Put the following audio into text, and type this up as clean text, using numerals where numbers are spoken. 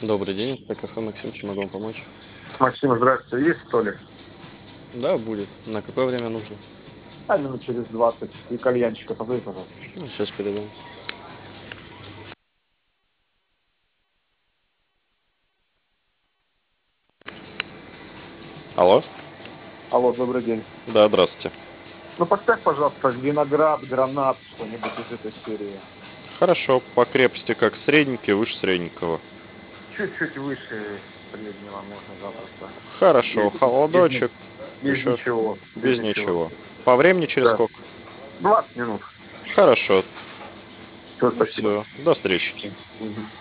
Добрый день, это кафе Максим, чем могу вам помочь? Максим, здравствуйте. Есть столик? Да, будет. На какое время нужно? Минут через 20. И кальянчика позови, пожалуйста. Ну, сейчас передам. Алло? Алло, добрый день. Да, здравствуйте. Ну, поставь, пожалуйста, виноград, гранат, что-нибудь из этой серии. Хорошо, по крепости как средненький, выше средненького. Чуть-чуть выше среднего можно запросто. Хорошо, Без, без, ни- холодочек, без еще ничего. Без без ничего. ничего. По времени через Да. сколько? 20 минут. Хорошо, Все, ну спасибо. все, до встречи. Мгм.